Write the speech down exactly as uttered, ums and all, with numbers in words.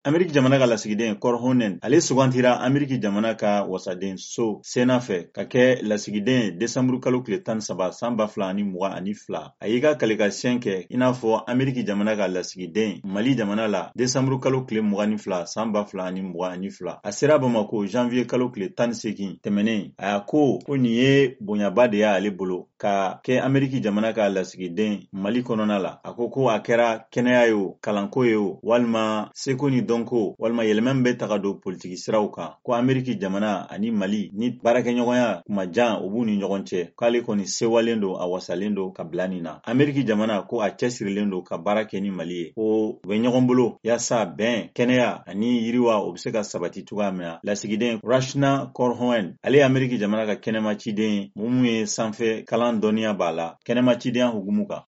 Ameriki jamana ka lasigiden Cor Honen ale sugantira Ameriki jamana ka wasaden so Sena fɛ ka kɛ lasigiden Desanburu kalo tile tan ni saba san ba fila ani mugan ani fila. A y'i ka kalilikasiyɛn kɛ i n'a fɔ Ameriki jamana ka lasigiden Mali jamana la Desanburu kalo tile mugan ni fila san ba fila ani mugan ani fila. A sera Bamako janvier kalo tile tan ni seegin tɛmɛnen. A y'a ko ko nin ye bonyaba de y'ale bolo ka kɛ Ameriki jamana ka lasigiden Mali kɔnɔna la. A ko ko a kɛra kɛnɛya ye o, kalanko ye o, walima seko ni dɔnko, walima yɛlɛma bɛ taga don politiki siraw kan. Ko Ameriki jamana ani Mali ni baarakɛɲɔgɔnya kuma jan u b'u ni ɲɔgɔn cɛ. K'ale kɔni sewalen don, a wasalen don ka bila nin na. Ameriki jamana ko a cɛsirilen don ka baara kɛ ni Mali ye. Ko u bɛ ɲɔgɔn bolo yaasa bɛn, kɛnɛya ani yiriwa o bɛ se ka sabati cogoya min na. Lasigiden Rachna Cor Hoen ale ye Ameriki jamana ka kɛnɛma ciden mun ye sanfɛ kalan dɔnniya b'a la kɛnɛma cidenya hukumu kan.